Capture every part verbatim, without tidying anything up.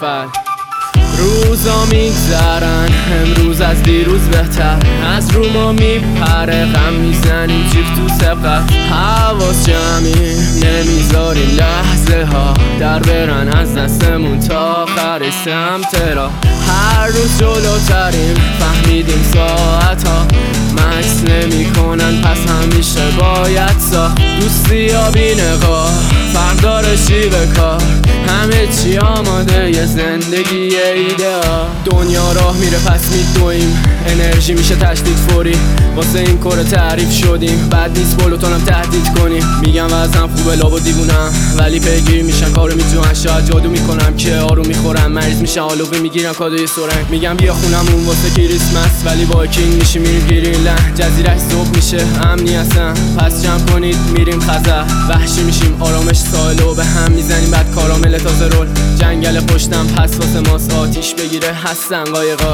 اول. روزا میگذرن امروز از دیروز بهتر، از رو ما میپره غم میزنیم جیغ تو سبقت. حواس جمعی نمیذاریم لحظه ها در برن از دستمون تا آخر سمت را. هر روز جلوتریم فهمیدیم ساعت ها مکس نمی کنن پس همیشه باید ساخت. دوستی ها بی نگاه فرق داره چی به کار، همه چی آماده یه زندگی ایده ها. دنیا راه میره پس میدویم، انرژی میشه تشدید فوری، واسه این کار تعریف شدیم. بعد نیست بلوتونم تهدید کنیم، میگم وزنم خوبه لاب و دیوونم ولی پیگیر میشن کارو میتونن. شاید جادو میکنم که آروم میخورم، مریض میشن آلوه میگیرم کادوی سرنگ. میگم بیا خونمون واسه کریسمس ولی با کینگ میشیم میریم گریلند. جزیرش صبح میشه امنی هستم پس جمع کنید میریم خزر. وحشی میشیم آرامش ساحل و به هم میزنیم بعد کارامل تازه رول. جنگل پشتم پس واسه ماست آتیش بگیره هستن قایقا.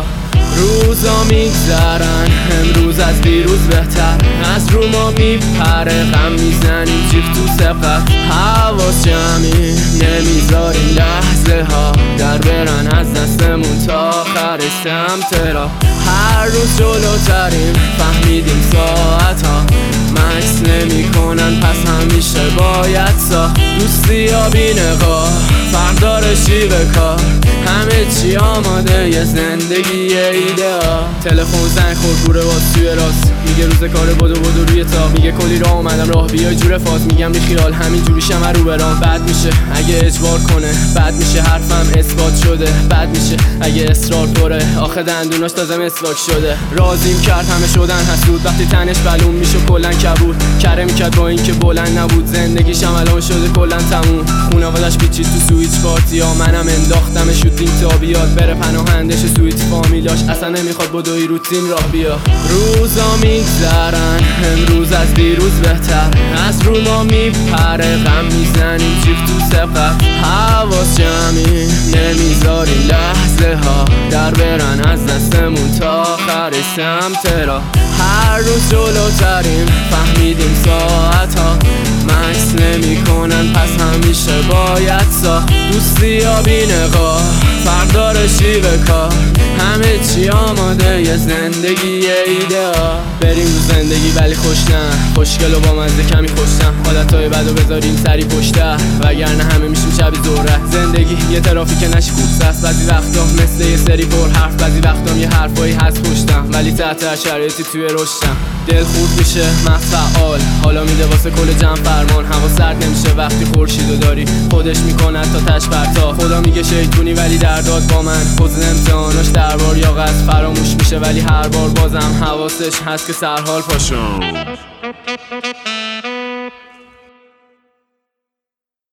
روزا میگذرن امروز از دیروز بهتر، از رو ما میپره غم میزنیم جیغ تو سبقت. حواس جمعی نمیذاریم لحظه ها در برن از دستمون تا آخر سمت را. هر روز جلوتریم فهمیدیم ساعت ها مکس نمی کنن پس همیشه باید ساخت. دوستی ها بی نگاه فرق داره چی به کار، همه چی آماده یه زندگی ایده ها. تلفن زنگ خورد گوره باز توی راست، میگه روز کار بدو بدو روی تا. میگه کلی راه اومدم راه بیای جور فاز، میگم بی خیال همین جوریشم رو برام. بد میشه اگه اجبار کنه، بد میشه حرفم اثبات شده، بد میشه اگه اصرار پره آخه دندوناش تازه مسواک شده. راضیم کرد همه شدن حسود وقتی تنش بلون میشه کلن کبود. کره میکرد با این که بلند نبود، زندگیشم الان شده کلن تموم. خونوادش پیچید تو سویچ پارتی ها، منم انداختم شوتینگ تا بیاد بره پناهندش سویت فامیلاش. اصلا نمیخواد بدوی روتین راه بیا. روزا میگذرن امروز از دیروز بهتر، از رو ما میپره غم میزنیم جیغ تو سبقت. حواس جمعی نمیذاریم لحظه ها در برن از دستمون تا آخر سمت را. هر روز جلوتریم فهمیدیم ساعت ها مکس نمی کنن پس همیشه باید ساخت. دوستی ها بی نگاه فرق داره چی به کار، همه چی آماده یه زندگی ایده ها. بریم رو زندگی ولی خوش نه، خوشگل و با مزه کمی خوشتم. حالتهای بدو بذاریم سری پشته وگرنه همه میشیم شب زوره. زندگی یه ترافیک نشی کوبسه است بعضی وقتا مثل یه سری پر حرف. بعضی وقتا یه حرفایی هست پشتم ولی تحت هر شرایطی توی رشدم. دل خورد میشه مغز فعال، حالا میده واسه کل جمع فرمان. هوا سرد نمیشه وقتی خورشیدو داری، خودش میکنه تا تش پرتا. خدا میگه شیطونی ولی در داد با من، خود امتحاناش دربار یا قصد فراموش میشه ولی هر بار بازم حواسش هست که سرحال پاشم.